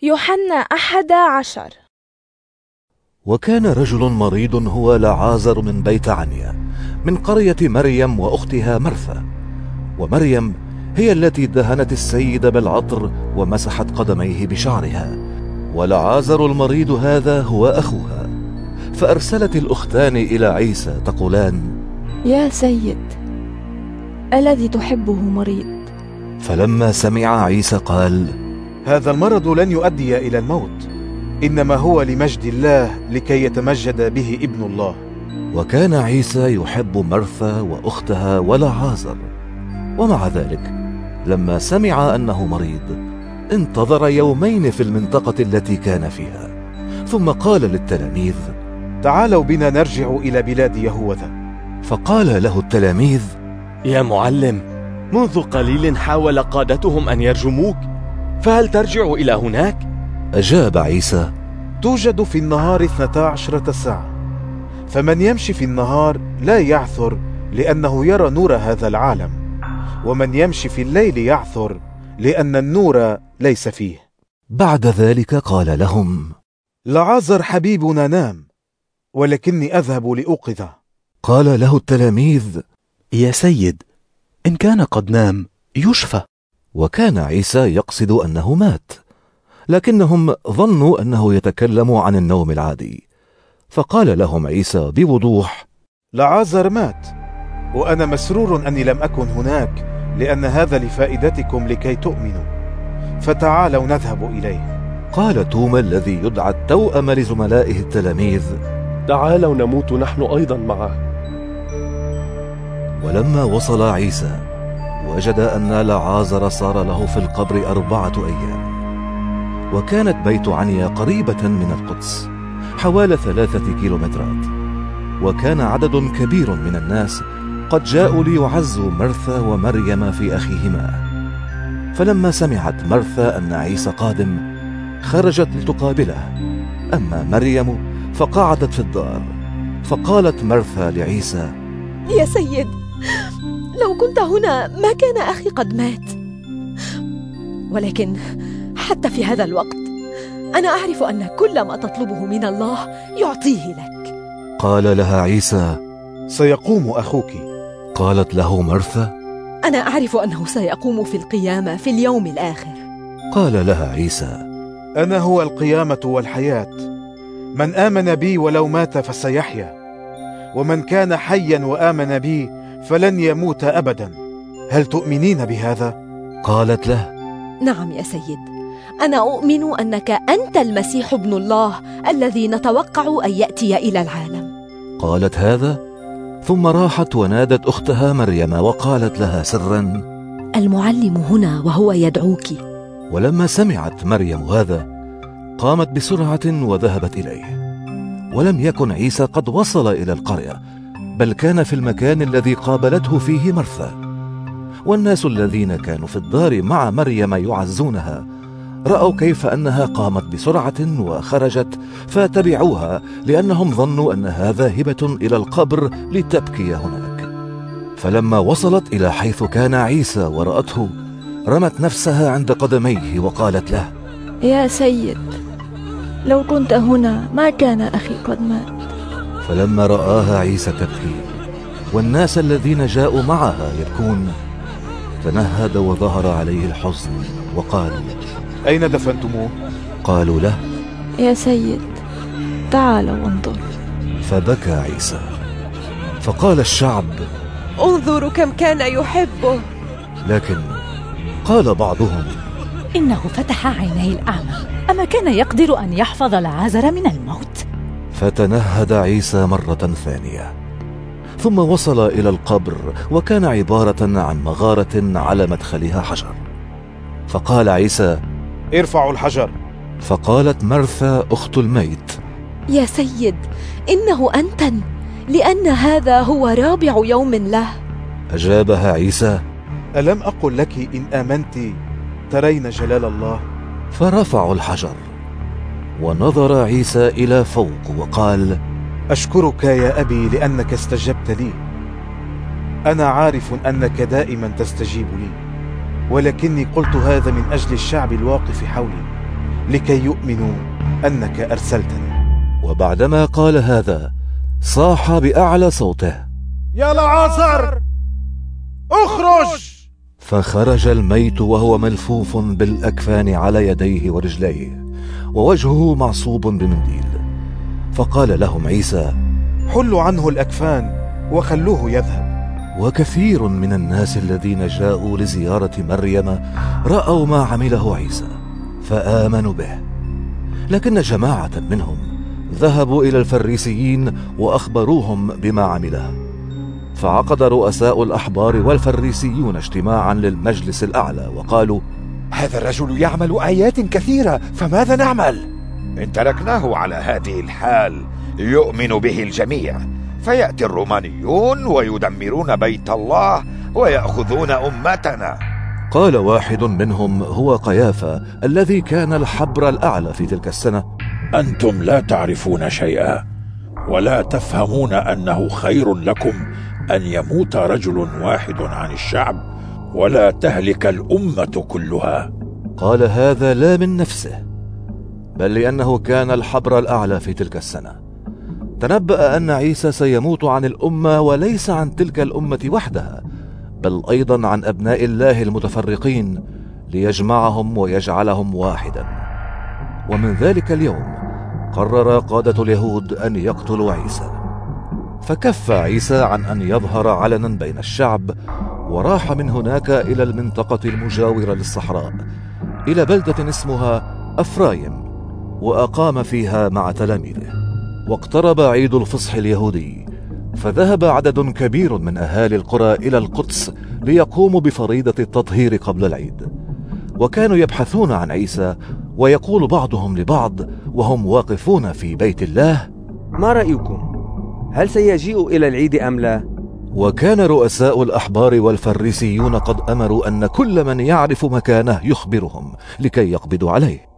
يوحنا 11. وكان رجل مريض هو لعازر من بيت عنيا من قرية مريم وأختها مرثا. ومريم هي التي دهنت السيد بالعطر ومسحت قدميه بشعرها، ولعازر المريض هذا هو أخوها. فأرسلت الأختان إلى عيسى تقولان: يا سيد، الذي تحبه مريض. فلما سمع عيسى قال: هذا المرض لن يؤدي إلى الموت، إنما هو لمجد الله لكي يتمجد به ابن الله. وكان عيسى يحب مرثا وأختها ولعازر، ومع ذلك لما سمع أنه مريض انتظر يومين في المنطقة التي كان فيها، ثم قال للتلاميذ: تعالوا بنا نرجع إلى بلاد يهوذا. فقال له التلاميذ: يا معلم، منذ قليل حاول قادتهم أن يرجموك، فهل ترجع إلى هناك؟ أجاب عيسى: توجد في النهار 12 ساعة، فمن يمشي في النهار لا يعثر لأنه يرى نور هذا العالم، ومن يمشي في الليل يعثر لأن النور ليس فيه. بعد ذلك قال لهم: لعازر حبيبنا نام، ولكني أذهب لأوقظه. قال له التلاميذ: يا سيد، إن كان قد نام يشفى. وكان عيسى يقصد أنه مات، لكنهم ظنوا أنه يتكلم عن النوم العادي. فقال لهم عيسى بوضوح: لعازر مات، وأنا مسرور أني لم أكن هناك، لأن هذا لفائدتكم لكي تؤمنوا، فتعالوا نذهب إليه. قال توما الذي يدعى التوأم لزملائه التلاميذ: تعالوا نموت نحن أيضا معه. ولما وصل عيسى وجد أن لعازر صار له في القبر 4 أيام. وكانت بيت عنيا قريبة من القدس حوالي 3 كيلومترات، وكان عدد كبير من الناس قد جاءوا ليعزوا مرثا ومريم في أخيهما. فلما سمعت مرثا أن عيسى قادم خرجت لتقابله، أما مريم فقعدت في الدار. فقالت مرثا لعيسى: يا سيد، لو كنت هنا ما كان أخي قد مات، ولكن حتى في هذا الوقت أنا أعرف أن كل ما تطلبه من الله يعطيه لك. قال لها عيسى: سيقوم أخوك. قالت له مرثا: أنا أعرف أنه سيقوم في القيامة في اليوم الآخر. قال لها عيسى: أنا هو القيامة والحياة، من آمن بي ولو مات فسيحيا، ومن كان حيا وآمن بي فلن يموت أبدا. هل تؤمنين بهذا؟ قالت له: نعم يا سيد، أنا أؤمن أنك أنت المسيح ابن الله الذي نتوقع أن يأتي إلى العالم. قالت هذا ثم راحت ونادت أختها مريم وقالت لها سرا: المعلم هنا وهو يدعوك. ولما سمعت مريم هذا قامت بسرعة وذهبت إليه. ولم يكن عيسى قد وصل إلى القرية، بل كان في المكان الذي قابلته فيه مرثا. والناس الذين كانوا في الدار مع مريم يعزونها رأوا كيف أنها قامت بسرعة وخرجت، فتبعوها لأنهم ظنوا أن هذا هبة إلى القبر لتبكي هناك. فلما وصلت إلى حيث كان عيسى ورأته رمت نفسها عند قدميه وقالت له: يا سيد، لو كنت هنا ما كان أخي قد مات. فلما رآها عيسى تبكي والناس الذين جاءوا معها يبكون تنهد وظهر عليه الحزن وقال: أين دفنتموه؟ قالوا له: يا سيد، تعال وانظر. فبكى عيسى. فقال الشعب: انظروا كم كان يحبه. لكن قال بعضهم: إنه فتح عيني الأعمى، أما كان يقدر أن يحفظ لعازر من الموت؟ فتنهد عيسى مرة ثانية، ثم وصل إلى القبر، وكان عبارة عن مغارة على مدخلها حجر. فقال عيسى: ارفعوا الحجر. فقالت مرثا أخت الميت: يا سيد، إنه أنتن، لأن هذا هو رابع يوم له. أجابها عيسى: ألم أقل لك إن آمنت ترين جلال الله؟ فرفعوا الحجر. ونظر عيسى إلى فوق وقال: أشكرك يا أبي لأنك استجبت لي. أنا عارف أنك دائما تستجيب لي، ولكني قلت هذا من أجل الشعب الواقف حولي، لكي يؤمنوا أنك أرسلتني. وبعدما قال هذا صاح بأعلى صوته: يا لعازر اخرج! فخرج الميت وهو ملفوف بالأكفان على يديه ورجليه، ووجهه معصوب بمنديل. فقال لهم عيسى: حلوا عنه الأكفان وخلوه يذهب. وكثير من الناس الذين جاءوا لزيارة مريم رأوا ما عمله عيسى فآمنوا به. لكن جماعة منهم ذهبوا إلى الفريسيين وأخبروهم بما عمله. فعقد رؤساء الأحبار والفريسيون اجتماعا للمجلس الأعلى وقالوا: هذا الرجل يعمل آيات كثيرة، فماذا نعمل؟ إن تركناه على هذه الحال يؤمن به الجميع، فيأتي الرومانيون ويدمرون بيت الله ويأخذون أمتنا. قال واحد منهم هو قيافة الذي كان الحبر الأعلى في تلك السنة: أنتم لا تعرفون شيئا ولا تفهمون أنه خير لكم أن يموت رجل واحد عن الشعب ولا تهلك الأمة كلها. قال هذا لا من نفسه، بل لأنه كان الحبر الأعلى في تلك السنة. تنبأ أن عيسى سيموت عن الأمة، وليس عن تلك الأمة وحدها، بل أيضا عن أبناء الله المتفرقين، ليجمعهم ويجعلهم واحدا. ومن ذلك اليوم قرر قادة اليهود أن يقتلوا عيسى. فكف عيسى عن أن يظهر علنا بين الشعب، وراح من هناك إلى المنطقة المجاورة للصحراء، إلى بلدة اسمها أفرايم، وأقام فيها مع تلاميذه. واقترب عيد الفصح اليهودي، فذهب عدد كبير من أهالي القرى إلى القدس ليقوموا بفريضة التطهير قبل العيد. وكانوا يبحثون عن عيسى، ويقول بعضهم لبعض وهم واقفون في بيت الله: ما رأيكم؟ هل سيجيء إلى العيد أم لا؟ وكان رؤساء الأحبار والفريسيون قد أمروا أن كل من يعرف مكانه يخبرهم لكي يقبضوا عليه.